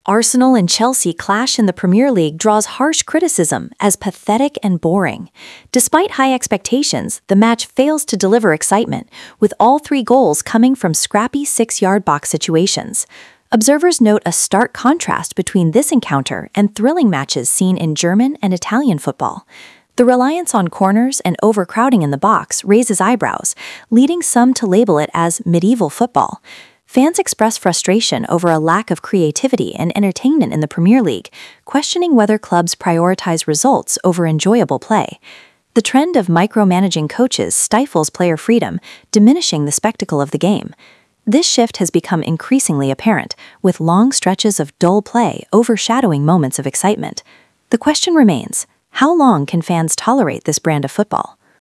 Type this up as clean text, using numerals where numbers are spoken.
Arsenal and Chelsea clash in the Premier League draws harsh criticism as pathetic and boring. Despite high expectations, the match fails to deliver excitement, with all three goals coming from scrappy six-yard box situations. Observers note a stark contrast between this encounter and thrilling matches seen in German and Italian football. The reliance on corners and overcrowding in the box raises eyebrows, leading some to label it as medieval football. Fans express frustration over a lack of creativity and entertainment in the Premier League, questioning whether clubs prioritize results over enjoyable play. The trend of micromanaging coaches stifles player freedom, diminishing the spectacle of the game. This shift has become increasingly apparent, with long stretches of dull play overshadowing moments of excitement. The question remains, how long can fans tolerate this brand of football?